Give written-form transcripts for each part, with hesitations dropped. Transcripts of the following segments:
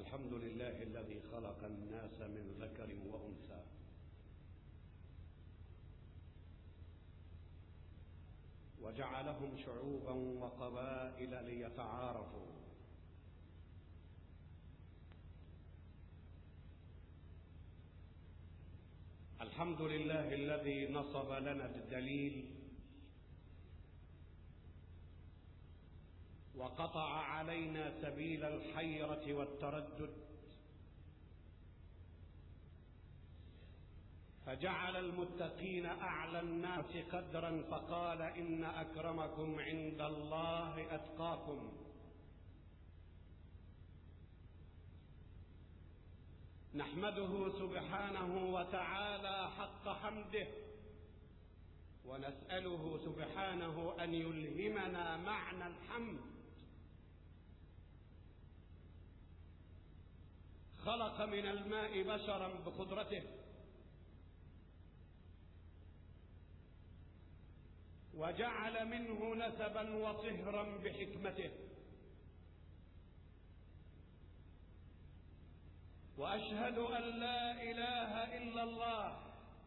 الحمد لله الذي خلق الناس من ذكر وأنثى وجعلهم شعوبا وقبائل ليتعارفوا. الحمد لله الذي نصب لنا الدليل وقطع علينا سبيل الحيرة والتردد، فجعل المتقين أعلى الناس قدرا، فقال إن أكرمكم عند الله أتقاكم. نحمده سبحانه وتعالى حق حمده، ونسأله سبحانه أن يلهمنا معنى الحمد. خلق من الماء بشرا بقدرته، وجعل منه نسبا وصهرا بحكمته، وأشهد أن لا إله إلا الله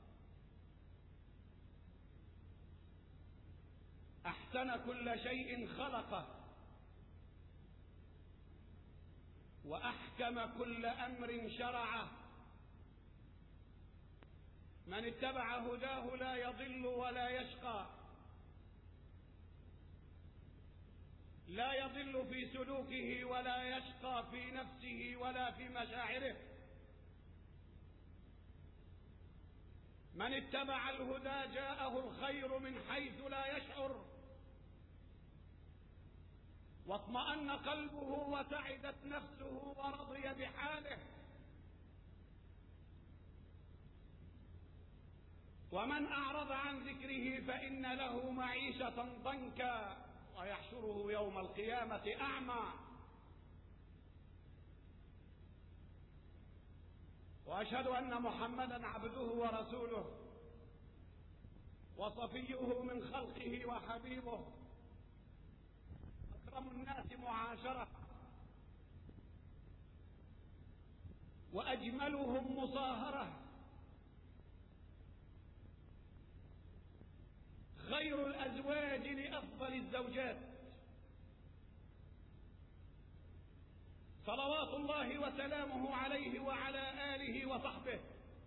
أحسن كل شيء خلقه، وأحكم كل أمر شرعه. من اتبع هداه لا يضل ولا يشقى، لا يضل في سلوكه ولا يشقى في نفسه ولا في مشاعره. من اتبع الهدى جاءه الخير من حيث لا يشعر، واطمأن قلبه وسعدت نفسه ورضي بحاله. ومن أعرض عن ذكره فإن له معيشة ضنكا ويحشره يوم القيامة أعمى. وأشهد أن محمدا عبده ورسوله وصفيه من خلقه وحبيبه، أكرم الناس معاشرة وأجملهم مصاهرة، خير الأزواج لأفضل الزوجات، صلوات الله وسلامه عليه وعلى آله وصحبه.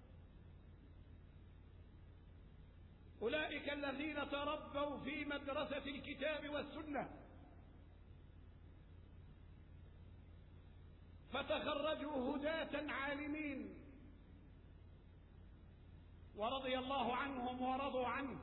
أولئك الذين تربوا في مدرسة الكتاب والسنة، فتخرجوا هداة عالمين، ورضي الله عنهم ورضوا عنه.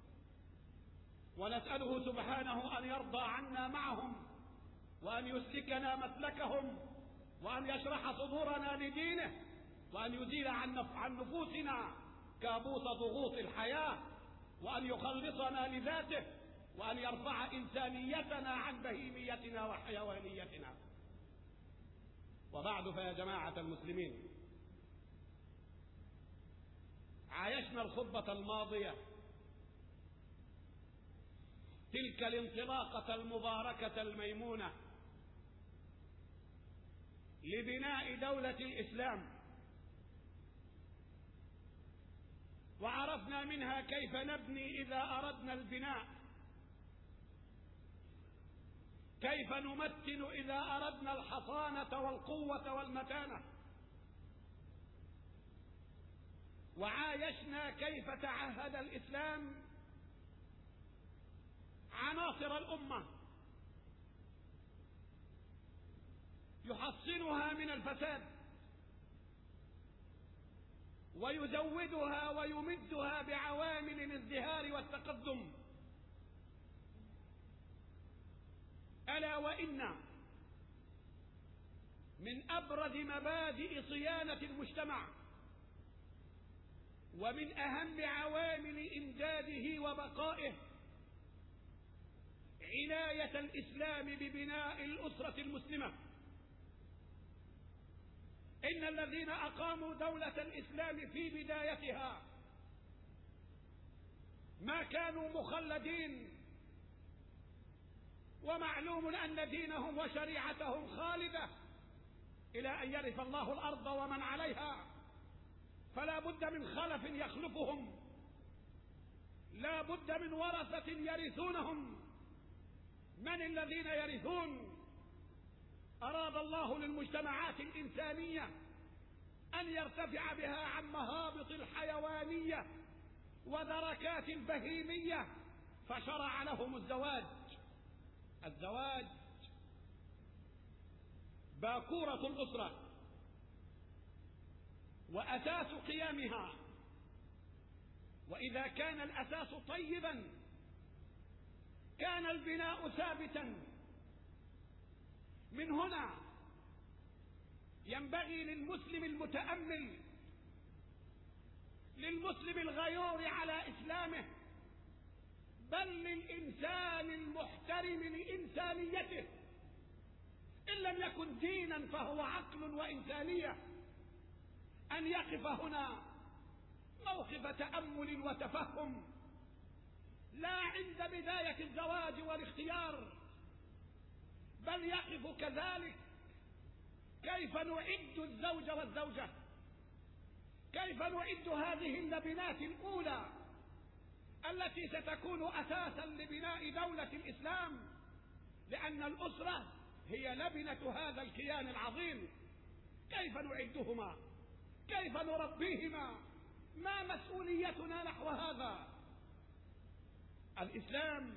ونسأله سبحانه أن يرضى عنا معهم، وأن يسلكنا مسلكهم، وأن يشرح صدورنا لدينه، وأن يزيل عن نفوسنا كابوس ضغوط الحياة، وأن يخلصنا لذاته، وأن يرفع إنسانيتنا عن بهيميتنا وحيوانيتنا. وبعد، فيا جماعة المسلمين، عايشنا الخطبة الماضية تلك الانطلاقة المباركة الميمونة لبناء دولة الإسلام، وعرفنا منها كيف نبني إذا أردنا البناء، كيف نمتن إذا أردنا الحصانة والقوة والمتانة، وعايشنا كيف تعهد الإسلام عناصر الأمة يحصنها من الفساد، ويزودها ويمدها بعوامل الازدهار والتقدم. ألا وإن من أبرز مبادئ صيانة المجتمع ومن أهم عوامل إمداده وبقائه عناية الإسلام ببناء الأسرة المسلمة. إن الذين أقاموا دولة الإسلام في بدايتها ما كانوا مخلدين، ومعلوم أن دينهم وشريعتهم خالدة إلى أن يرث الله الأرض ومن عليها، فلا بد من خلف يخلفهم، لا بد من ورثة يرثونهم. من الذين يرثون؟ أراد الله للمجتمعات الإنسانية أن يرتفع بها عن مهابط الحيوانية ودركات البهيمية، فشرع لهم الزواج. الزواج باكورة الأسرة وأساس قيامها، وإذا كان الأساس طيبا كان البناء ثابتا. من هنا ينبغي للمسلم المتأمل، للمسلم الغيور على إسلامه، بل للإنسان المحترم لإنسانيته، إن لم يكن دينا فهو عقل وإنسانية، أن يقف هنا موقف تأمل وتفهم، لا عند بداية الزواج والاختيار، بل يقف كذلك كيف نعد الزوج والزوجة، كيف نعد هذه اللبنات الأولى التي ستكون أساسا لبناء دولة الإسلام، لأن الأسرة هي لبنة هذا الكيان العظيم. كيف نعدهما؟ كيف نربيهما؟ ما مسؤوليتنا نحو هذا؟ الإسلام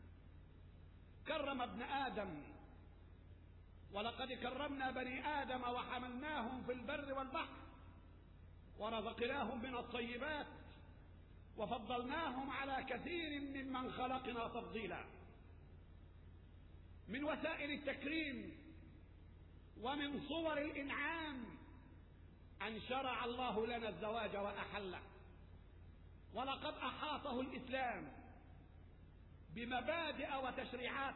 كرم ابن آدم، ولقد كرمنا بني آدم وحملناهم في البر والبحر ورزقناهم من الطيبات وفضلناهم على كثير ممن خلقنا تفضيلا. من وسائل التكريم ومن صور الإنعام أن شرع الله لنا الزواج وأحله، ولقد أحاطه الإسلام بمبادئ وتشريعات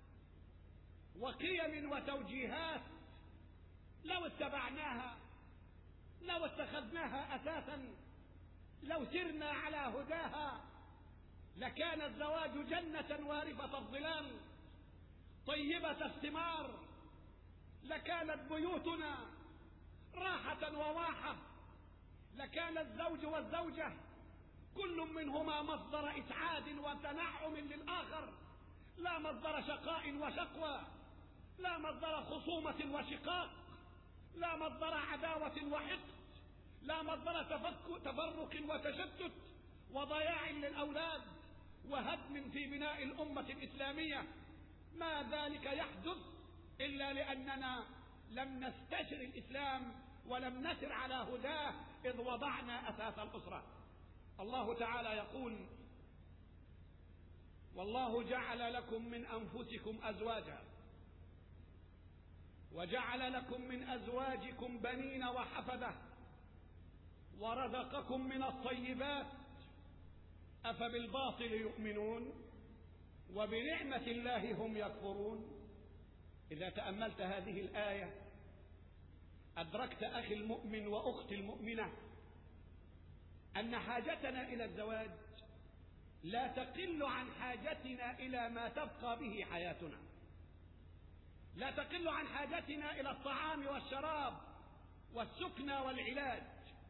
وقيم وتوجيهات لو اتبعناها، لو اتخذناها أساسا، لو سرنا على هداها، لكان الزواج جنة وارفة الظلال طيبة الثمار، لكانت بيوتنا راحة وواحة، لكان الزوج والزوجة كل منهما مصدر إسعاد وتنعم للآخر، لا مصدر شقاء وشقوى، لا مصدر خصومة وشقاق، لا مصدر عداوة وحقد، لا مصدر تفرق وتشتت وضياع للأولاد وهدم في بناء الأمة الإسلامية. ما ذلك يحدث إلا لأننا لم نستشر الإسلام ولم نسر على هداه إذ وضعنا أساس الأسرة. الله تعالى يقول: والله جعل لكم من أنفسكم أزواجا وجعل لكم من أزواجكم بنين وحفدة ورزقكم من الطيبات أفبالباطل يؤمنون وبنعمة الله هم يكفرون. إذا تأملت هذه الآية أدركت أخي المؤمن وأختي المؤمنة أن حاجتنا إلى الزواج لا تقل عن حاجتنا إلى ما تبقى به حياتنا، لا تقل عن حاجتنا إلى الطعام والشراب والسكنى والعلاج.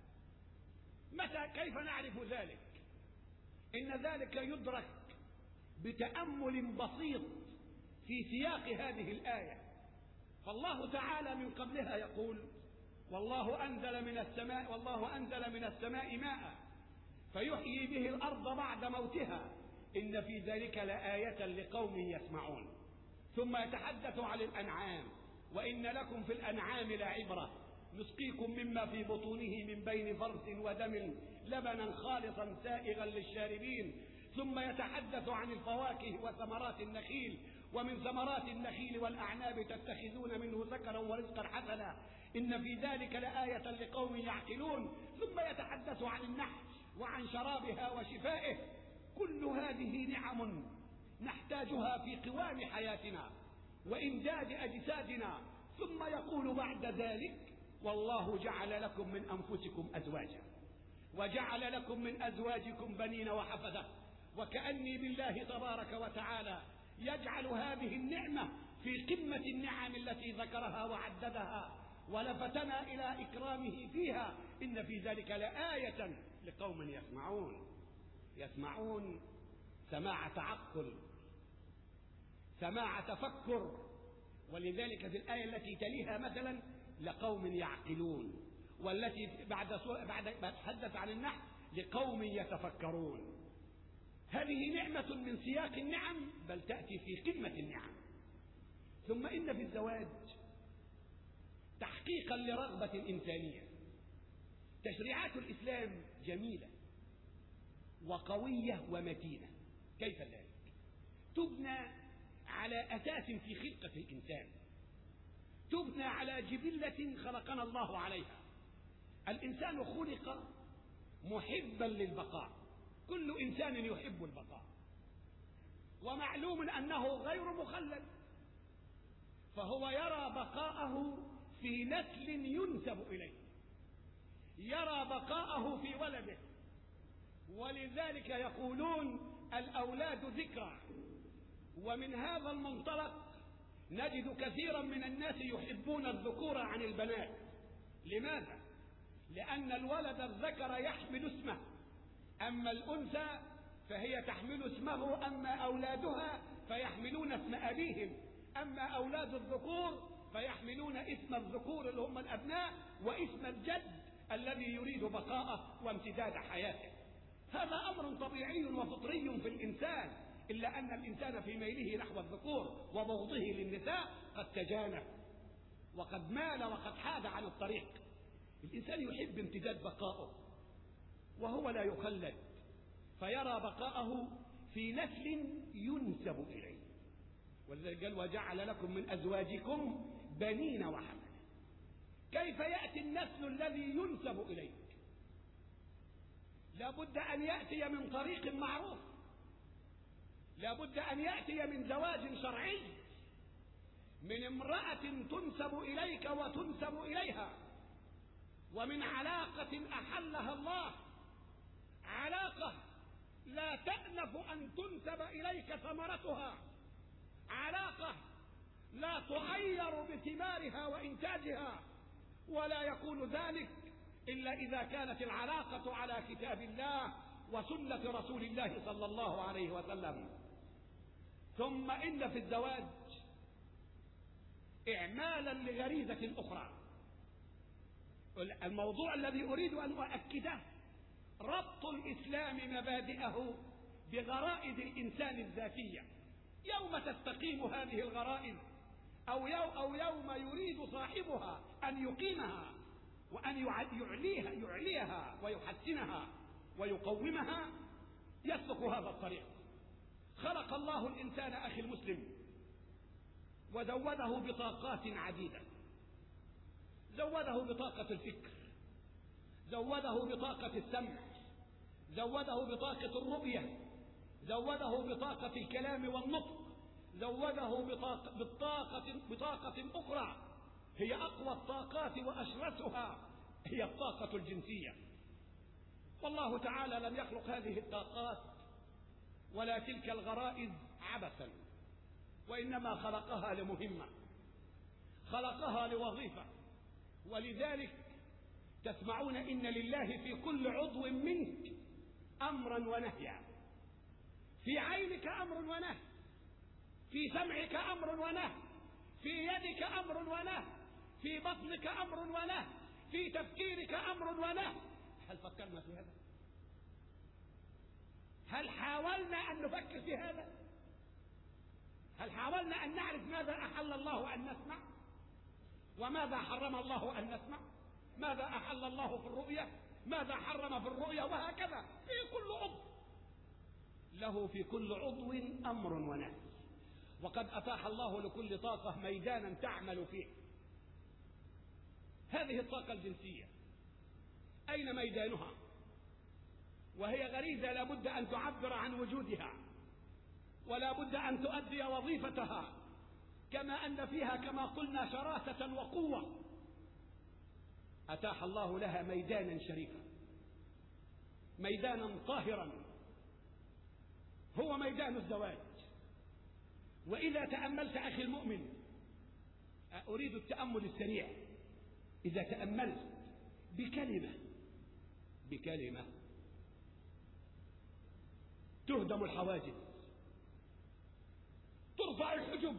كيف نعرف ذلك؟ إن ذلك يدرك بتأمل بسيط في سياق هذه الآية. فالله تعالى من قبلها يقول: والله أنزل من السماء ماء فيحيي به الأرض بعد موتها إن في ذلك لآية لقوم يسمعون. ثم يتحدث عن الأنعام: وإن لكم في الأنعام لعبرة نسقيكم مما في بطونه من بين فرث ودم لبنا خالصا سائغا للشاربين. ثم يتحدث عن الفواكه وثمرات النخيل: ومن ثمرات النخيل والأعناب تتخذون منه سكرا ورزقا حسنا إن في ذلك لآية لقوم يعقلون. ثم يتحدث عن النحل وعن شرابها وشفائه. كل هذه نعم نحتاجها في قوام حياتنا وإمداد أجسادنا. ثم يقول بعد ذلك: والله جعل لكم من أنفسكم أزواجا وجعل لكم من أزواجكم بنين وحفدة. وكأني بالله تبارك وتعالى يجعل هذه النعمة في قمة النعم التي ذكرها وعددها ولفتنا إلى إكرامه فيها. إن في ذلك لآية لقوم يسمعون سماع تعقل، سماع تفكر. ولذلك في الآية التي تليها مثلا لقوم يعقلون، والتي بعد تحدث عن النحل لقوم يتفكرون. هذه نعمة من سياق النعم، بل تأتي في قمة النعم. ثم إن في الزواج تحقيقا لرغبة إنسانية. تشريعات الإسلام جميلة وقوية ومتينة. كيف ذلك؟ تبنى على أساس في خلقة الإنسان، تبنى على جبلة خلقنا الله عليها. الإنسان خلق محبا للبقاء، كل إنسان يحب البقاء، ومعلوم أنه غير مخلد، فهو يرى بقاءه في نسل ينسب إليه، يرى بقاءه في ولده. ولذلك يقولون الأولاد ذكرى. ومن هذا المنطلق نجد كثيرا من الناس يحبون الذكور عن البنات. لماذا؟ لأن الولد الذكر يحمل اسمه، أما الأنثى فهي تحمل اسمه، أما أولادها فيحملون اسم أبيهم، أما أولاد الذكور فيحملون اسم الذكور اللي هم الأبناء، واسم الجد الذي يريد بقاءه وامتداد حياته. هذا أمر طبيعي وفطري في الإنسان، إلا أن الإنسان في ميله نحو الذكور وبغضه للنساء قد تجانب وقد مال وقد حاد عن الطريق. الإنسان يحب امتداد بقائه وهو لا يخلد، فيرى بقاءه في نسل ينسب إليه. ولذلك قال وجعل لكم من أزواجكم بنين وحفدة. كيف يأتي النسل الذي ينسب إليك؟ لابد أن يأتي من طريق معروف، لابد أن يأتي من زواج شرعي، من امرأة تنسب إليك وتنسب إليها، ومن علاقة أحلها الله، علاقة لا تأنف أن تنسب إليك ثمرتها، علاقة لا تغير بثمارها وإنتاجها، ولا يكون ذلك إلا إذا كانت العلاقة على كتاب الله وسنة رسول الله صلى الله عليه وسلم. ثم إن في الزواج إعمالا لغريزة أخرى. الموضوع الذي أريد أن أؤكده ربط الإسلام مبادئه بغرائز الإنسان الذاتية. يوم تستقيم هذه الغرائز أو يوم يريد صاحبها أن يقيمها وأن يعليها ويحسنها ويقومها يسلك هذا الطريق. خلق الله الإنسان أخي المسلم وزوده بطاقات عديدة، زوده بطاقة الفكر، زوده بطاقة السمع، زوده بطاقة الرؤية، زوده بطاقة الكلام والنطق، زوده بطاقة أخرى هي أقوى الطاقات وأشرسها، هي الطاقة الجنسية. والله تعالى لم يخلق هذه الطاقات ولا تلك الغرائز عبثا، وإنما خلقها لمهمة، خلقها لوظيفة. ولذلك تسمعون إن لله في كل عضو منك أمرا ونهيا. في عينك أمر ونهي، في سمعك أمر ونهي، في يدك أمر ونهي، في بطنك أمر ونهي، في تفكيرك أمر ونهي. هل فكرنا في هذا؟ هل حاولنا أن نفكر في هذا؟ هل حاولنا أن نعرف ماذا أحل الله أن نسمع وماذا حرم الله أن نسمع؟ ماذا أحل الله في الرؤية، ماذا حرم في الرؤية، وهكذا في كل عضو. له في كل عضو أمر ونهي، وقد أتاح الله لكل طاقة ميدانا تعمل فيه. هذه الطاقة الجنسية أين ميدانها؟ وهي غريزة لا بد أن تعبر عن وجودها، ولا بد أن تؤدي وظيفتها، كما أن فيها كما قلنا شراسة وقوة. أتاح الله لها ميدانا شريفا، ميدانا طاهرا، هو ميدان الزواج. وإذا تأملت أخي المؤمن، أريد التأمل السريع، إذا تأملت بكلمة تهدم الحواجز، ترفع الحجب،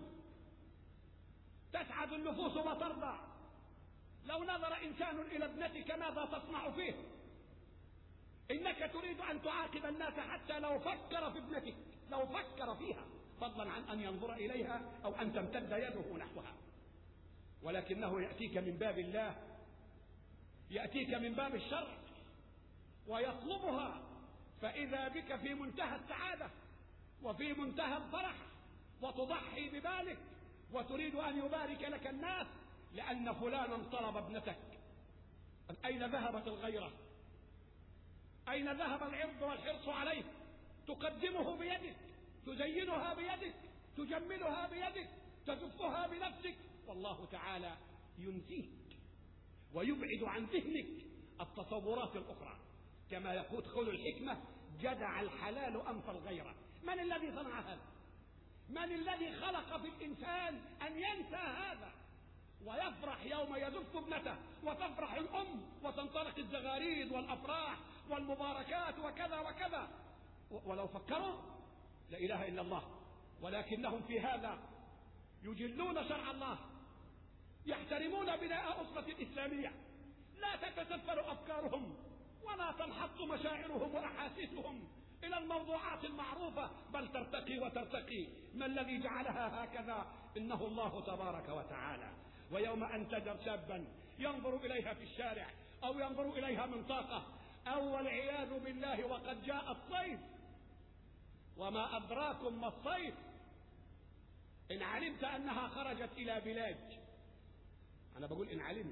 تسعد النفوس وترضى. لو نظر إنسان إلى ابنتك ماذا تصنع فيه؟ إنك تريد أن تعاقب الناس حتى لو فكر في ابنتك، لو فكر فيها، فضلا عن أن ينظر إليها أو أن تمتد يده نحوها. ولكنه يأتيك من باب الله، يأتيك من باب الشرع ويطلبها، فإذا بك في منتهى السعادة وفي منتهى الفرح، وتضحي ببالك وتريد أن يبارك لك الناس لأن فلانا طلب ابنتك. أين ذهبت الغيرة؟ أين ذهب العرض والحرص عليه؟ تقدمه بيدك، تزينها بيدك، تجملها بيدك، تزفها بنفسك، والله تعالى ينسيك ويبعد عن ذهنك التصورات الأخرى. كما يقول قول الحكمة: جدع الحلال أنف الغيرة. من الذي صنع هذا؟ من الذي خلق في الإنسان أن ينسى هذا ويفرح يوم يزف ابنته، وتفرح الأم وتنطلق الزغاريد والأفراح والمباركات وكذا وكذا؟ ولو فكروا لا إله إلا الله، ولكنهم في هذا يجلون شرع الله، يحترمون بناء أسرة الإسلامية، لا تتسفل أفكارهم ولا تنحط مشاعرهم وأحاسيسهم إلى الموضوعات المعروفة، بل ترتقي وترتقي. ما الذي جعلها هكذا؟ إنه الله تبارك وتعالى. ويوم أن تجر شابا ينظر إليها في الشارع أو ينظر إليها من طاقة أو والعياذ بالله وقد جاء الصيف، وما أدراكم ما الصيف، إن علمت أنها خرجت إلى بلاد، أنا بقول إن علمت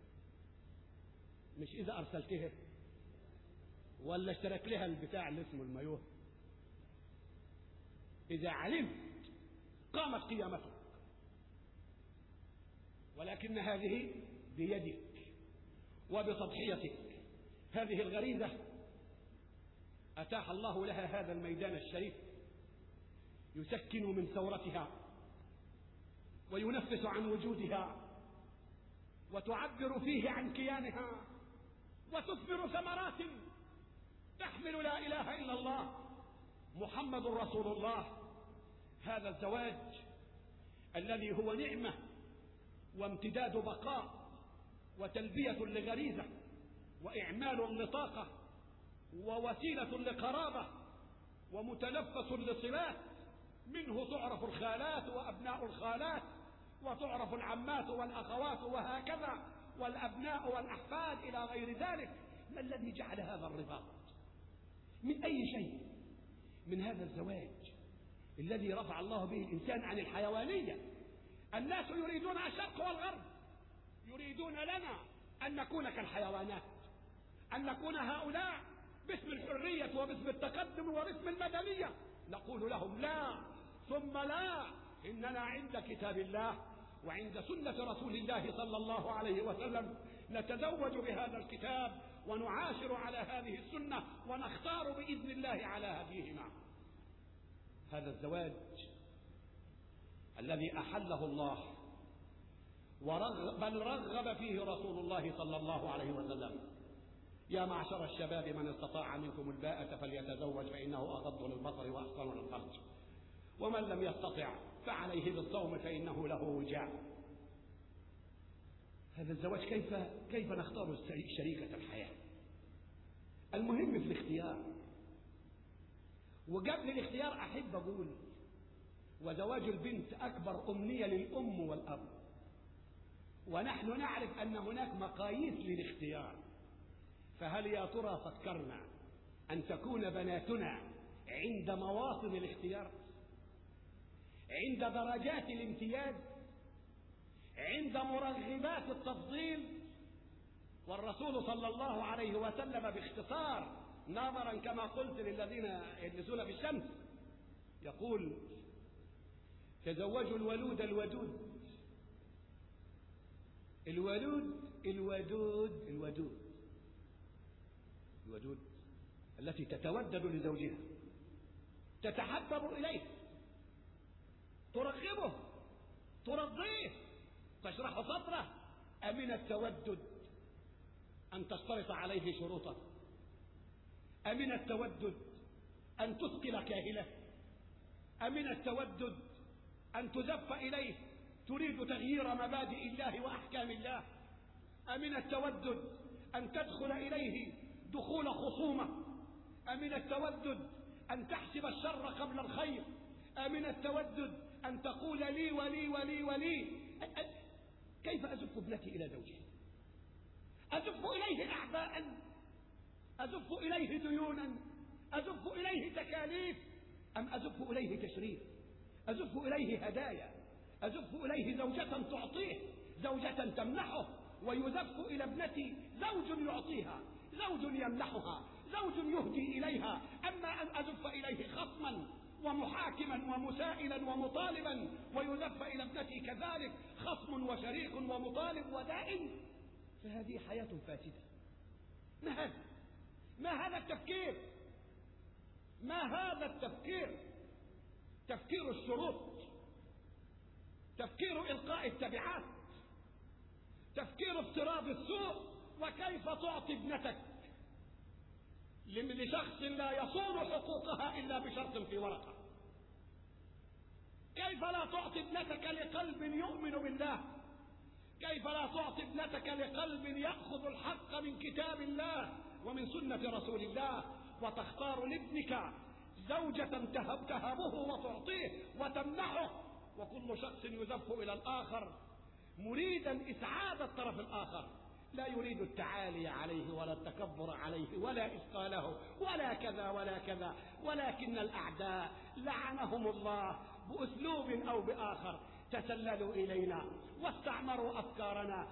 مش إذا أرسلتها ولا اشترك لها البتاع اللي اسمه المايوه، إذا علمت قامت قيامتك. ولكن هذه بيدك وبتضحيتك. هذه الغريزة أتاح الله لها هذا الميدان الشريف يسكن من ثورتها وينفس عن وجودها وتعبر فيه عن كيانها وتثمر ثمرات تحمل لا إله إلا الله محمد رسول الله. هذا الزواج الذي هو نعمة وامتداد بقاء وتلبية لغريزة وإعمال لطاقة ووسيلة لقرابة ومتنفس لصلات، منه تعرف الخالات وأبناء الخالات، وتعرف العمات والأخوات وهكذا، والأبناء والأحفاد إلى غير ذلك. ما الذي جعل هذا الرباط؟ من أي شيء؟ من هذا الزواج الذي رفع الله به الإنسان عن الحيوانية. الناس يريدون الشرق والغرب، يريدون لنا أن نكون كالحيوانات، أن نكون هؤلاء باسم الحرية وباسم التقدم وباسم المدنية. نقول لهم لا ثم لا، إننا عند كتاب الله وعند سنة رسول الله صلى الله عليه وسلم نتزوج بهذا الكتاب ونعاشر على هذه السنة ونختار بإذن الله على هديهما. هذا الزواج الذي أحله الله بل رغب فيه رسول الله صلى الله عليه وسلم: يا معشر الشباب من استطاع منكم الباءة فليتزوج فإنه أغض للبصر وأحسن للفرج، ومن لم يستطع فعليه بالصوم فإنه له وجاء. هذا الزواج كيف نختار شريكة الحياة؟ المهم في الاختيار. وقبل الاختيار أحب أقول: وزواج البنت أكبر أمنية للأم والأب، ونحن نعرف أن هناك مقاييس للاختيار. فهل يا ترى فكرنا أن تكون بناتنا عند مواطن الاختيار، عند درجات الامتياز، عند مرغبات التفضيل؟ والرسول صلى الله عليه وسلم باختصار نظرا كما قلت للذين يجلسون في الشمس يقول: تزوجوا الولود الودود. الودود التي تتودد لزوجها، تتحبب إليه، ترغبه، ترضيه، تشرح صدره، أمن التودد أن تشترط عليه شروطا؟ أمن التودد أن تثقل كاهله؟ أمن التودد أن تزف إليه تريد تغيير مبادئ الله وأحكام الله؟ أمن التودد أن تدخل إليه دخول خصومة؟ أمن التودد أن تحسب الشر قبل الخير؟ أمن التودد أن تقول لي ولي ولي ولي؟ كيف أزف ابنتي إلى زوجها؟ أزف إليه أعباء؟ أزف إليه ديونا؟ أزف إليه تكاليف؟ أم أزف إليه تشريف؟ أزف إليه هدايا؟ أزف إليه زوجة تعطيه، زوجة تمنحه؟ ويزف إلى ابنتي زوج يعطيها، زوج يمنحها، زوج يهدي إليها. أما أن أزف إليه خصما ومحاكما ومسائلا ومطالبا، ويزف إلى ابنتي كذلك خصم وشريك ومطالب ودائن، فهذه حياة فاسدة. ما هذا؟ ما هذا التفكير؟ ما هذا التفكير؟ تفكير الشروط، تفكير إلقاء التبعات، تفكير افتراض السوء. وكيف تعطي ابنتك لشخص لا يصون حقوقها إلا بشرط في ورقة؟ كيف لا تعطي ابنتك لقلب يؤمن بالله؟ كيف لا تعطي ابنتك لقلب يأخذ الحق من كتاب الله ومن سنة رسول الله؟ وتختار لابنك زوجة تهبه وتعطيه وتمنحه، وكل شخص يزف إلى الآخر مريدا إسعاد الطرف الآخر، لا يريد التعالي عليه ولا التكبر عليه ولا إثقاله ولا كذا ولا كذا. ولكن الأعداء لعنهم الله بأسلوب أو بآخر تسللوا إلينا واستعمروا أفكارنا.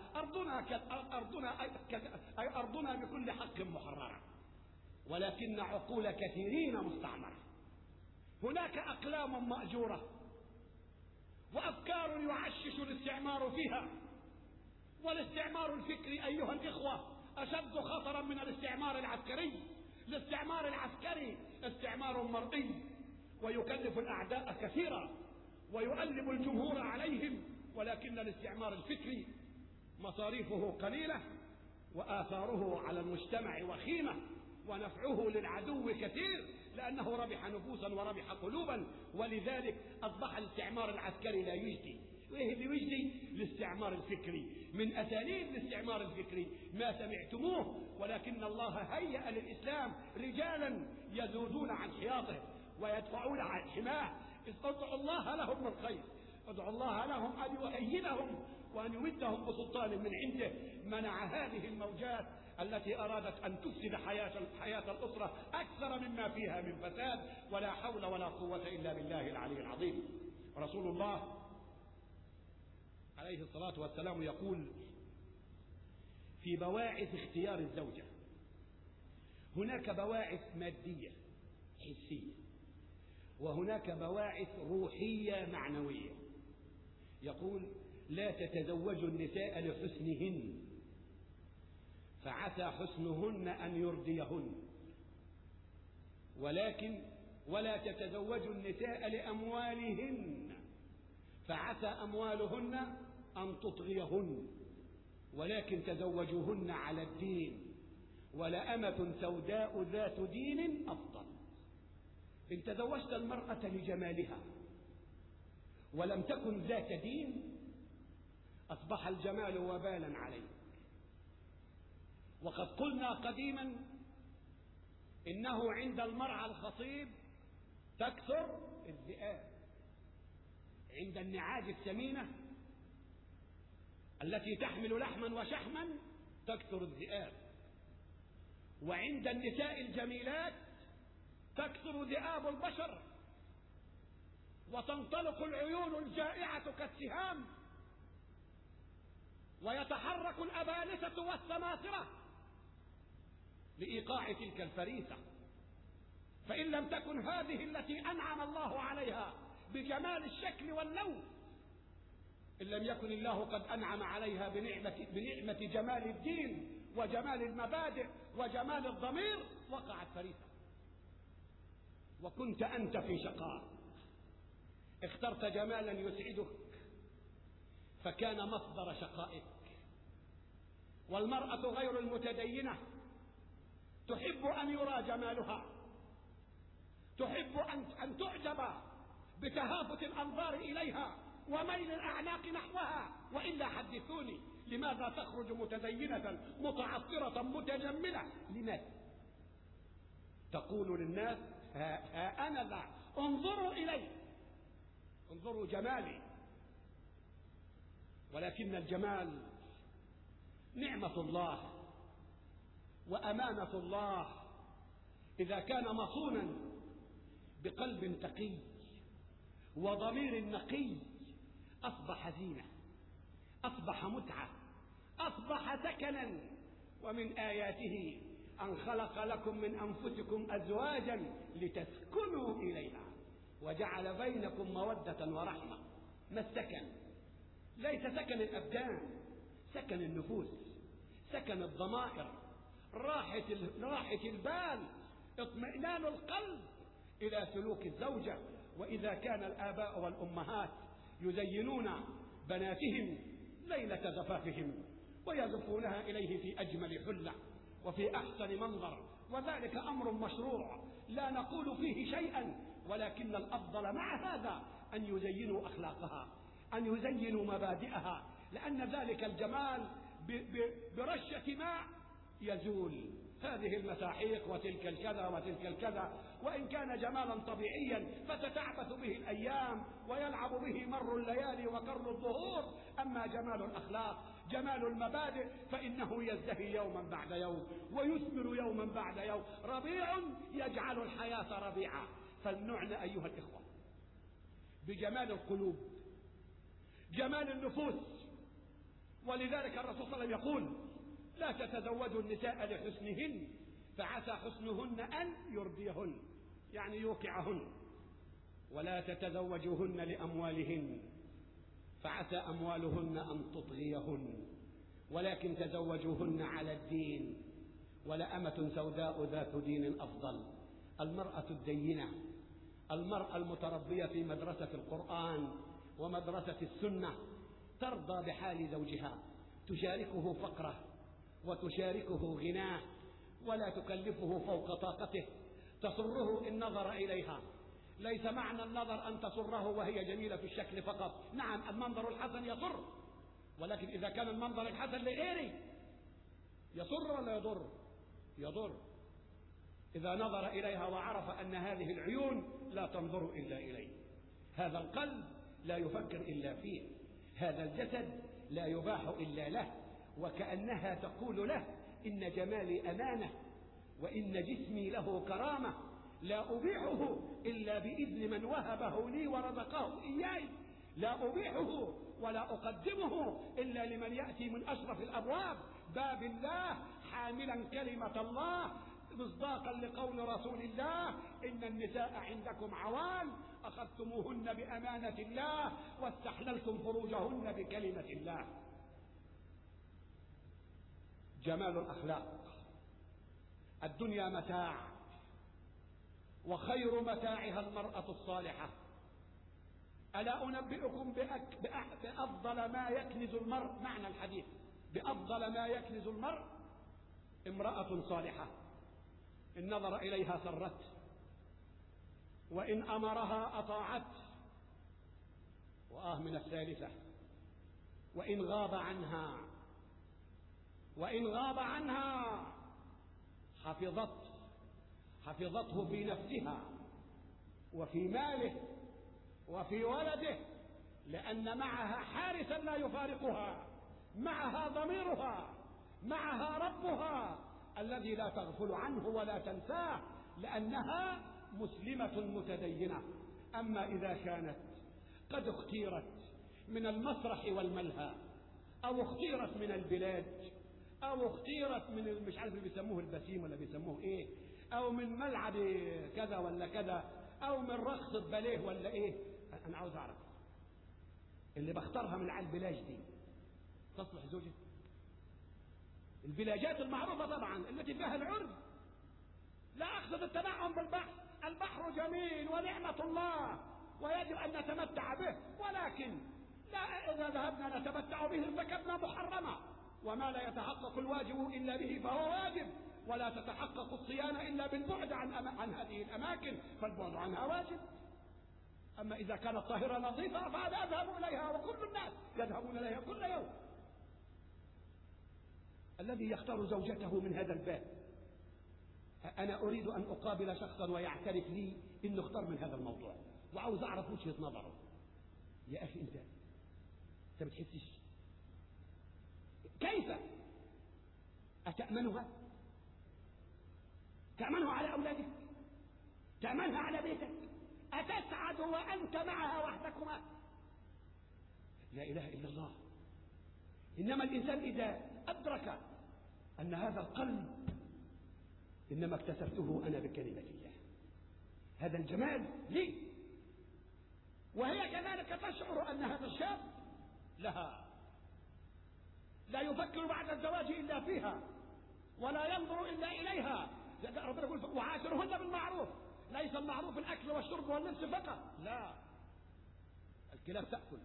أرضنا بكل حق محررة، ولكن عقول كثيرين مستعمرة. هناك أقلام مأجورة وأفكار يعشش الاستعمار فيها. والاستعمار الفكري أيها الإخوة أشد خطرا من الاستعمار العسكري. الاستعمار العسكري استعمار مرئي ويكلف الأعداء كثيرا ويؤلب الجمهور عليهم، ولكن الاستعمار الفكري مصاريفه قليلة وآثاره على المجتمع وخيمة ونفعه للعدو كثير، لأنه ربح نفوسا وربح قلوبا. ولذلك أصبح الاستعمار العسكري لا يجدي. وإيه اللي يجدي؟ الاستعمار الفكري. من أساليب الاستعمار الفكري ما سمعتموه، ولكن الله هيأ للإسلام رجالا يذودون عن حياطه ويدفعون عن حماه. ادعوا الله لهم بالخير، ادعوا الله لهم أن يؤيدهم وأن يمدهم بسلطان من عنده منع هذه الموجات التي أرادت أن تفسد حياة الأسرة أكثر مما فيها من فساد. ولا حول ولا قوة إلا بالله العلي العظيم. رسول الله عليه الصلاة والسلام يقول في بواعث اختيار الزوجة: هناك بواعث مادية حسية، وهناك بواعث روحية معنوية. يقول: لا تتزوجوا النساء لحسنهن، فعسى حسنهن أن يرضيهن، ولا تتزوجوا النساء لأموالهن، فعسى أموالهن أن تطغيهن، ولكن تزوجوهن على الدين، ولأمة سوداء ذات دين أفضل. إن تزوجت المرأة لجمالها ولم تكن ذات دين أصبح الجمال وبالا عليك. وقد قلنا قديما إنه عند المرعى الخصيب تكثر الذئاب، عند النعاج السمينة التي تحمل لحما وشحما تكثر الذئاب، وعند النساء الجميلات تكثر ذئاب البشر، وتنطلق العيون الجائعة كالسهام، ويتحرك الأبالسة والسماسرة لإيقاع تلك الفريسة. فإن لم تكن هذه التي أنعم الله عليها بجمال الشكل واللون، إن لم يكن الله قد أنعم عليها بنعمة جمال الدين وجمال المبادئ وجمال الضمير، وقعت فريسة. وكنت أنت في شقاء، اخترت جمالا يسعدك فكان مصدر شقائك، والمرأة غير المتدينة تحب أن يرى جمالها، تحب أن تعجب بتهافت الأنظار إليها وميل الأعناق نحوها. وإلا حدثوني، لماذا تخرج متدينة متعطرة متجملة؟ لماذا؟ تقول للناس ها أنا ذا، انظروا إلي، انظروا جمالي. ولكن الجمال نعمة الله وأمانة الله، إذا كان مصونا بقلب تقي وضمير نقي أصبح زينة، أصبح متعة، أصبح سكنا. ومن آياته أن خلق لكم من أنفسكم أزواجا لتسكنوا إليها وجعل بينكم مودة ورحمة. ما السكن؟ ليس سكن الأبدان، سكن النفوس، سكن الضمائر، راحة البال، اطمئنان القلب إلى سلوك الزوجة. وإذا كان الآباء والأمهات يزينون بناتهم ليلة زفافهم ويزفونها إليه في أجمل حلة وفي أحسن منظر، وذلك أمر مشروع لا نقول فيه شيئا، ولكن الأفضل مع هذا أن يزينوا أخلاقها، أن يزينوا مبادئها، لأن ذلك الجمال برشة ماء يزول. هذه المساحيق وتلك الكذا وتلك الكذا، وإن كان جمالا طبيعيا فتتعبث به الأيام ويلعب به مر الليالي وكر الظهور. أما جمال الأخلاق، جمال المبادئ، فإنه يزدهي يوما بعد يوم ويثمر يوما بعد يوم. ربيع يجعل الحياة ربيعا. فلنعنى أيها الإخوة بجمال القلوب، جمال النفوس. ولذلك الرسول صلى الله عليه وسلم يقول: لا تتزوجوا النساء لحسنهن فعسى حسنهن أن يرضيهن، يعني يوقعهن، ولا تتزوجوهن لأموالهن فعسى أموالهن أن تطغيهن، ولكن تزوجوهن على الدين، ولأمة سوداء ذات دين أفضل. المرأة الدينة، المرأة المتربية في مدرسة القرآن ومدرسة السنة ترضى بحال زوجها، تشاركه فقره وتشاركه غناه ولا تكلفه فوق طاقته، تسره إن نظر إليها. ليس معنى النظر أن تسره وهي جميلة في الشكل فقط، نعم المنظر الحسن يسر، ولكن إذا كان المنظر الحسن لغيره يسر ولا يضر؟ يضر. إذا نظر إليها وعرف أن هذه العيون لا تنظر إلا إليه، هذا القلب لا يفكر إلا فيه، هذا الجسد لا يباح إلا له، وكأنها تقول له: إن جمالي أمانة، وإن جسمي له كرامة، لا أبيحه إلا بإذن من وهبه لي ورزقه إياي، لا أبيحه ولا أقدمه إلا لمن يأتي من أشرف الأبواب، باب الله، حاملا كلمة الله، مصداقا لقول رسول الله: إن النساء عندكم عوان أخذتموهن بأمانة الله واستحللتم فروجهن بكلمة الله. جمال الأخلاق. الدنيا متاع، وخير متاعها المرأة الصالحة. ألا أنبئكم بأفضل ما يكنز المرء، معنى الحديث بأفضل ما يكنز المرء امرأة صالحة، إن نظر إليها سرت، وإن أمرها أطاعت، من الثالثة وإن غاب عنها حفظته في نفسها وفي ماله وفي ولده، لأن معها حارسا لا يفارقها، معها ضميرها، معها ربها الذي لا تغفل عنه ولا تنساه، لأنها مسلمة متدينة. أما إذا كانت قد اختيرت من المسرح والملهى، أو اختيرت من البلاد، أو اختيرت من مش عارف اللي بيسموه البسيم ولا بيسموه إيه، أو من ملعب كذا ولا كذا، أو من رقصة باليه ولا إيه، أنا عاوز أعرف اللي بختارها من على البلاج دي تصلح زوجة؟ البلاجات المعروفة طبعا التي فيها العرض، لا أقصد التنعم بالبحر، البحر جميل ونعمة الله ويجب أن نتمتع به، ولكن لا إذا ذهبنا نتمتع به ارتكبنا محرمة. وما لا يتحقق الواجب إلا به فهو واجب، ولا تتحقق الصيانة إلا بالبعد عن هذه الأماكن، فالبعد عنها واجب. أما إذا كانت طاهرة نظيفة فهذا أذهب إليها، وكل الناس يذهبون إليها كل يوم. الذي يختار زوجته من هذا الباب، أنا أريد أن أقابل شخصا ويعترف لي إنه اختار من هذا الموضوع، وعاوز أعرف وجهة نظره. يا أخي أنت بتحسش كيف أتأمنها؟ تأمنها على أولادك؟ تأمنها على بيتك؟ أتسعد وأنت معها وحدكما؟ لا إله إلا الله. إنما الإنسان إذا أدرك أن هذا القلب إنما اكتسبته أنا بكلمة الله، هذا الجمال لي، وهي كذلك تشعر أن هذا الشاب لها، لا يفكر بعد الزواج إلا فيها، ولا ينظر إلا إليها. ربنا يقول وعاشرهن بالمعروف، ليس المعروف الأكل والشرب واللبس فقط، لا، الكلاب تأكل،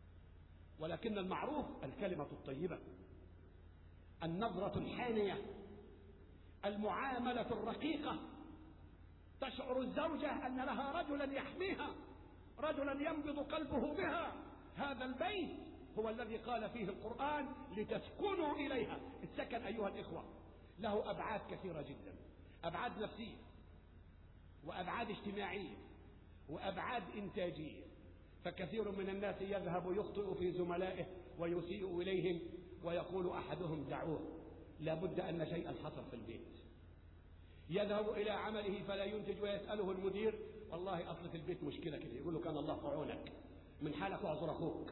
ولكن المعروف الكلمة الطيبة، النظرة الحانية، المعاملة الرقيقة. تشعر الزوجة أن لها رجلا يحميها، رجلا ينبض قلبه بها. هذا البيت هو الذي قال فيه القرآن لتسكنوا إليها. السكن أيها الإخوة له أبعاد كثيرة جدا، أبعاد نفسية، وأبعاد اجتماعية، وأبعاد إنتاجية. فكثير من الناس يذهب يخطئ في زملائه ويسيء إليهم، ويقول أحدهم دعوه، لابد أن شيئا حصل في البيت. يذهب إلى عمله فلا ينتج، ويسأله المدير والله أصل في البيت مشكلة كده، يقول له كان الله في عونك، من حالك واعذر أخوك.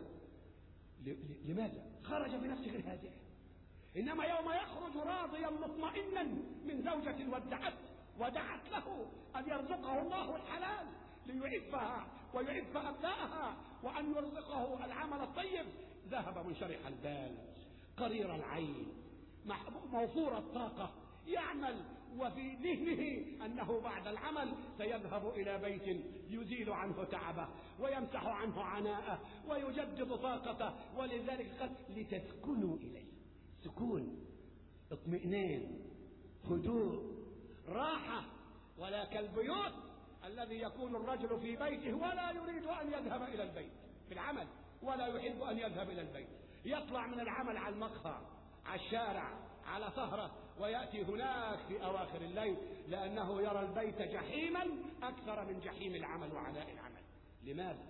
لماذا؟ خرج بنفسه غير هادئ. إنما يوم يخرج راضيا مطمئنا من زوجة ودعت له أن يرزقه الله الحلال ليعفها ويعف أبنائها، وأن يرزقه العمل الطيب، ذهب منشرح البال قرير العين موفور الطاقة، يعمل وفي ذهنه أنه بعد العمل سيذهب إلى بيت يزيل عنه تعبه ويمسح عنه عناءه ويجدد طاقته. ولذلك قال لتسكنوا إليه، سكون، اطمئنان، هدوء، راحة. ولا كالبيوت الذي يكون الرجل في بيته ولا يريد أن يذهب إلى البيت في العمل، ولا يحب أن يذهب إلى البيت، يطلع من العمل على المقهى، على الشارع، على سهرة، ويأتي هناك في أواخر الليل، لأنه يرى البيت جحيما أكثر من جحيم العمل وعناء العمل. لماذا؟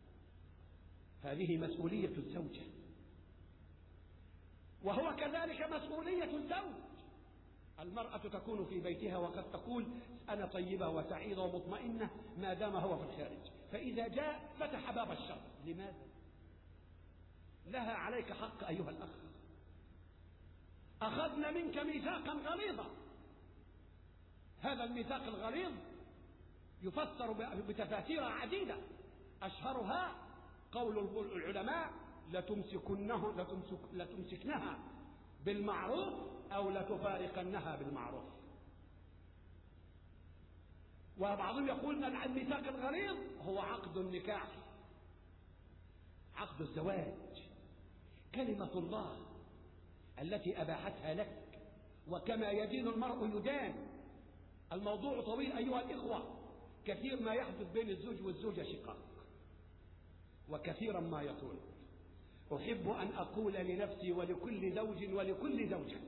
هذه مسؤولية الزوجة، وهو كذلك مسؤولية الزوج. المرأة تكون في بيتها وقد تقول أنا طيبة وسعيدة ومطمئنة ما دام هو في الخارج، فإذا جاء فتح باب الشر. لماذا؟ لها عليك حق أيها الأخ. أخذنا منك ميثاقا غليظا، هذا الميثاق الغليظ يفسر بتفاسير عديدة، أشهرها قول العلماء لتمسكنها بالمعروف أو لتفارقنها بالمعروف. وبعضهم يقول أن الميثاق الغليظ هو عقد النكاح، عقد الزواج، كلمة الله التي أباحتها لك، وكما يدين المرء يدان. الموضوع طويل أيها الإخوة، كثير ما يحدث بين الزوج والزوجة شقاق، وكثيرا ما يطول. أحب أن أقول لنفسي ولكل زوج ولكل زوجة،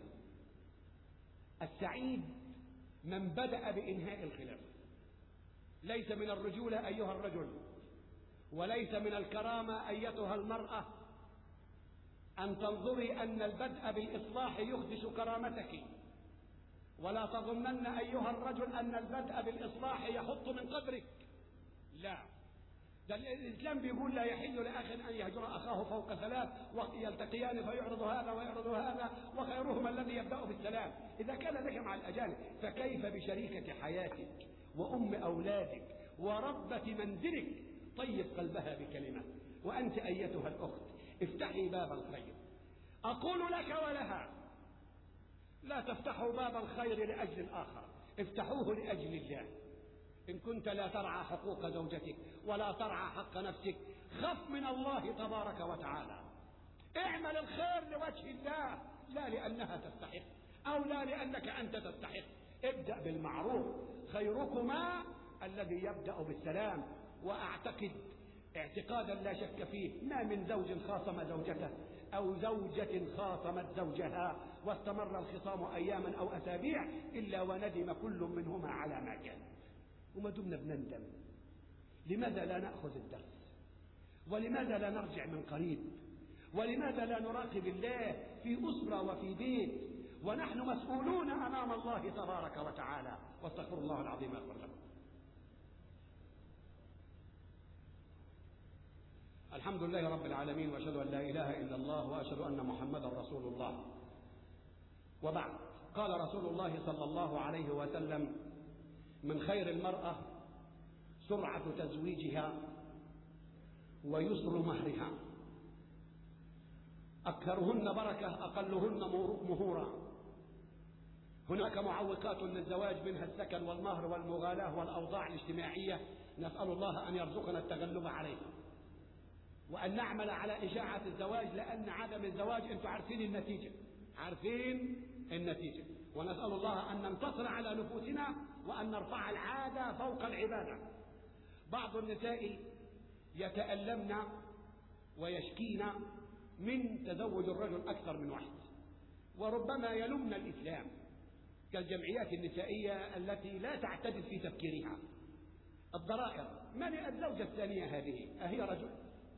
السعيد من بدأ بإنهاء الخلاف. ليس من الرجولة أيها الرجل، وليس من الكرامة أيتها المرأة أن تنظري أن البدء بالإصلاح يخدش كرامتك، ولا تظنن أيها الرجل أن البدء بالإصلاح يحط من قدرك. لا، ده الإسلام بيقول لا يحل لأخ أن يهجر أخاه فوق ثلاث ويلتقيان فيعرض هذا ويعرض هذا وخيرهما الذي يبدأ بالسلام. إذا كان لك مع الأجانب فكيف بشريكة حياتك وأم أولادك وربة منزلك؟ طيب قلبها بكلمة. وأنت أيتها الأخت افتحي باب الخير. أقول لك ولها لا تفتحوا باب الخير لأجل الآخر، افتحوه لأجل الله. إن كنت لا ترعى حقوق زوجتك ولا ترعى حق نفسك، خف من الله تبارك وتعالى، اعمل الخير لوجه الله، لا لأنها تستحق أو لا لأنك أنت تستحق. ابدأ بالمعروف. خيركما الذي يبدأ بالسلام. وأعتقد اعتقادا لا شك فيه ما من زوج خاصم زوجته أو زوجة خاصمت زوجها واستمر الخصام أياما أو أسابيع إلا وندم كل منهما على ما كان. وما دمنا بنندم، لماذا لا نأخذ الدرس؟ ولماذا لا نرجع من قريب؟ ولماذا لا نراقب الله في أسرة وفي بيت ونحن مسؤولون أمام الله تبارك وتعالى؟ واستغفر الله العظيم يغفر لكم. الحمد لله رب العالمين، وأشهد أن لا إله إلا الله، وأشهد أن محمدا رسول الله. وبعد، قال رسول الله صلى الله عليه وسلم: من خير المرأة سرعة تزويجها ويسر مهرها، أكثرهن بركة أقلهن مهورا. هناك معوقات للزواج، منها السكن والمهر والمغالاة والأوضاع الاجتماعية، نسأل الله أن يرزقنا التغلب عليها وأن نعمل على إشاعة الزواج، لأن عدم الزواج أنتم عارفين النتيجة، عارفين النتيجة. ونسأل الله أن ننتصر على نفوسنا وأن نرفع العادة فوق العبادة. بعض النساء يتألمن ويشكين من تزوج الرجل أكثر من واحد، وربما يلمن الإسلام كالجمعيات النسائية التي لا تعتدل في تفكيرها. الضرائر: من الزوجة الثانية هذه؟ أهي رجل؟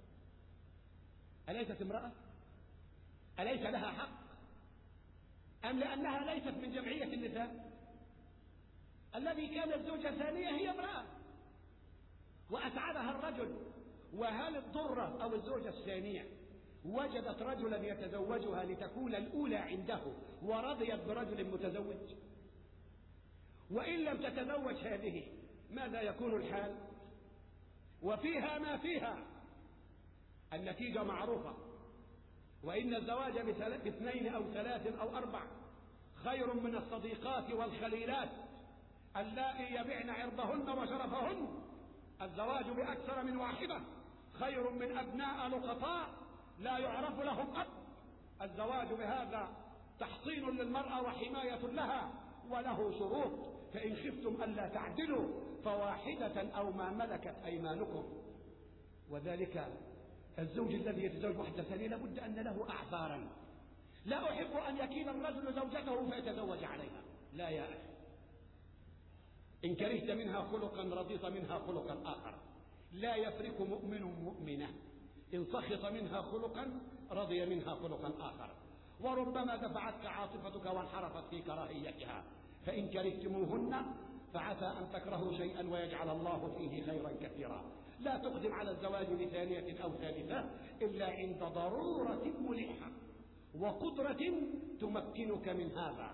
أليست امرأة؟ أليس لها حق؟ أم لأنها ليست من جمعية النساء؟ الذي كان الزوجة الثانية هي امرأة وأسعدها الرجل. وهل الضرة أو الزوجة الثانية وجدت رجلا يتزوجها لتكون الأولى عنده ورضيت برجل متزوج؟ وإن لم تتزوج هذه ماذا يكون الحال؟ وفيها ما فيها. النتيجة معروفة. وإن الزواج باثنين أو ثلاث أو أربع خير من الصديقات والخليلات اللائي يبعن عرضهن وشرفهن. الزواج بأكثر من واحدة خير من أبناء لقطاء لا يعرف لهم أب. الزواج بهذا تحصين للمرأة وحماية لها، وله شروط: فإن خفتم ألا تعدلوا فواحدة أو ما ملكت أيمانكم. وذلك الزوج الذي يتزوج واحدة ثانية لابد أن له أعذارا. لا أحب أن يكيل الرجل زوجته فيتزوج عليها، لا يا أخي. إن كرهت منها خلقا رضيت منها خلقا آخر. لا يفرق مؤمن مؤمنة، إن سخط منها خلقا رضي منها خلقا آخر. وربما دفعتك عاطفتك وانحرفت في كراهيتها. فإن كرهتموهن فعسى أن تكرهوا شيئا ويجعل الله فيه خيرا كثيرا. لا تقدم على الزواج لثانية أو ثالثة إلا عند ضرورة ملحة وقدرة تمكنك من هذا.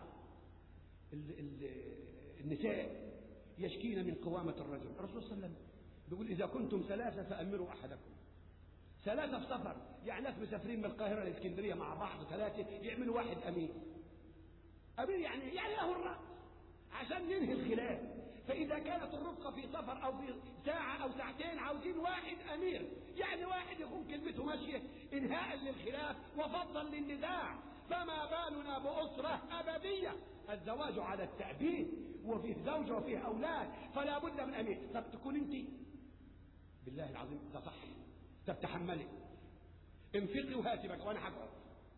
النساء يشكين من قوامة الرجل. الرسول صلى الله عليه وسلم بيقول: إذا كنتم ثلاثة فأمروا أحدكم. ثلاثة في سفر، يعني ناس مسافرين من القاهرة لإسكندرية مع بعض، ثلاثة يعملوا واحد أمير. أمير يعني له الرأس عشان ننهي الخلاف. فإذا كانت الرفقة في سفر أو في ساعة أو ساعتين عاوزين واحد أمير، يعني واحد يكون كلمته ماشية إنهاء للخلاف وفضلا للنزاع. فما بالنا بأسرة أبدية؟ الزواج على التأبيد، وفيه زوجة وفيه أولاد، فلا بد من أمير. طب تكون أنت بالله العظيم ده صح، طب تحملي، انفقي وهاتي بك وأنا هقعد.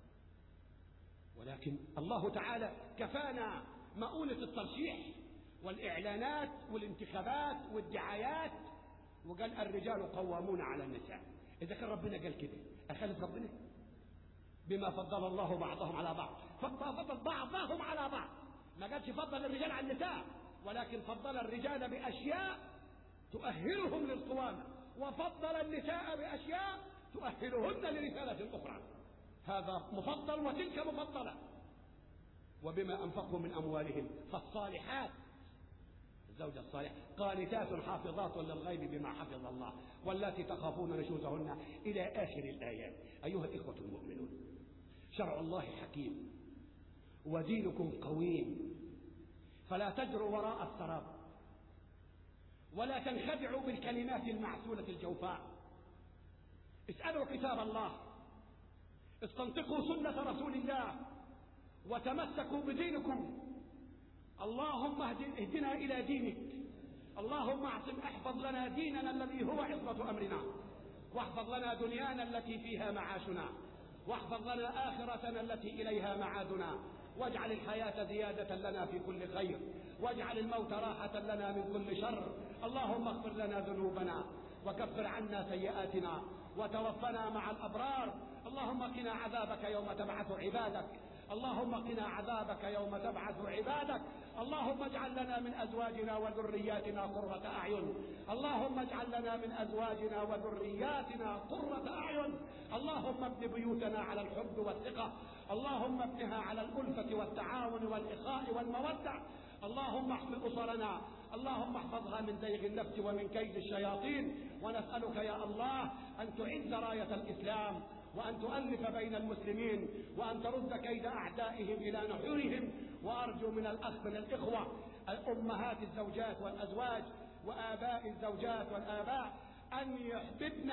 ولكن الله تعالى كفانا مؤونة الترشيح والإعلانات والانتخابات والدعايات، وقال: الرجال قوامون على النساء. إذا كان ربنا قال كده أخالف ربنا؟ بما فضل الله بعضهم على بعض. فضل بعضهم على بعض، ما قالش فضل الرجال على النساء، ولكن فضل الرجال بأشياء تؤهلهم للقوامة، وفضل النساء بأشياء تؤهلهن لرسالة أخرى. هذا مفضل وتلك مفضلة. وبما أنفقوا من أموالهم فالصالحات، الزوجة الصالحة، قانتات حافظات للغيب بما حفظ الله واللاتي تخافون نشوزهن إلى آخر الآيات. أيها الإخوة المؤمنون، شرع الله حكيم ودينكم قويم، فلا تجروا وراء السراب ولا تنخدعوا بالكلمات المعسولة الجوفاء. اسألوا كتاب الله، استنطقوا سنة رسول الله وتمسكوا بدينكم. اللهم اهدنا إلى دينك. اللهم احفظ لنا ديننا الذي هو عصمة أمرنا، واحفظ لنا دنيانا التي فيها معاشنا، واحفظ لنا آخرتنا التي إليها معادنا، واجعل الحياة زيادة لنا في كل خير، واجعل الموت راحة لنا من كل شر. اللهم اغفر لنا ذنوبنا وكفر عنا سيئاتنا وتوفنا مع الأبرار. اللهم قنا عذابك يوم تبعث عبادك. اللهم قنا عذابك يوم تبعث عبادك. اللهم اجعل لنا من أزواجنا وذرياتنا قرة أعين. اللهم اجعل لنا من أزواجنا وذرياتنا قرة أعين. اللهم ابن بيوتنا على الحب والثقة. اللهم ابنها على الألفة والتعاون والإخاء والمودة. اللهم احفظ أسرنا. اللهم احفظها من زيغ النفس ومن كيد الشياطين. ونسألك يا الله أن تعز راية الإسلام، وأن تؤلف بين المسلمين، وأن ترد كيد أعدائهم إلى نحورهم. وأرجو من الأخ من الإخوة أمهات الزوجات والأزواج وآباء الزوجات والآباء أن يحببن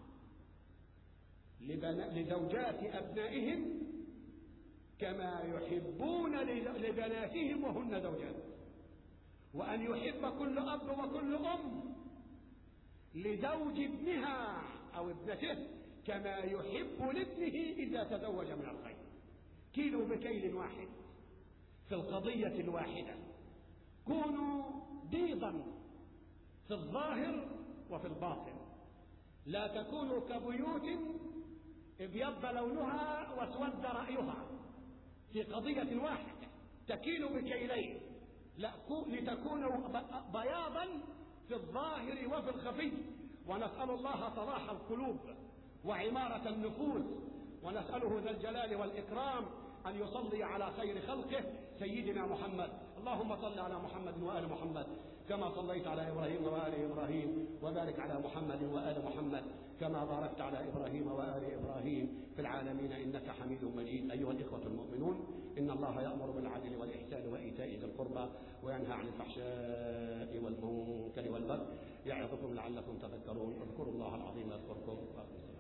لزوجات أبنائهم كما يحبون لبناتهم وهن زوجات، وأن يحب كل أب وكل أم لزوج ابنها أو ابنته كما يحب لابنه إذا تزوج من الخير. كيلوا بكيل واحد في القضية الواحدة. كونوا بيضا في الظاهر وفي الباطن، لا تكونوا كبيوت ابيض لونها واسود رأيها في قضية واحدة. تكيلوا بكيلين، لتكونوا بياضا في الظاهر وفي الخفي. ونسأل الله صلاح القلوب وعمارة النفوس، ونسأله ذا الجلال والإكرام أن يصلي على خير خلقه سيدنا محمد. اللهم صل على محمد وآل محمد كما صليت على إبراهيم وآل إبراهيم، وبارك على محمد وآل محمد كما باركت على إبراهيم وآل إبراهيم في العالمين إنك حميد مجيد. أيها الإخوة المؤمنون، إن الله يأمر بالعدل والإحسان وإيتاء ذي القربى وينهى عن الفحشاء والمنكر والبغي يعظكم لعلكم تذكرون. اذكروا الله العظيم يذكركم.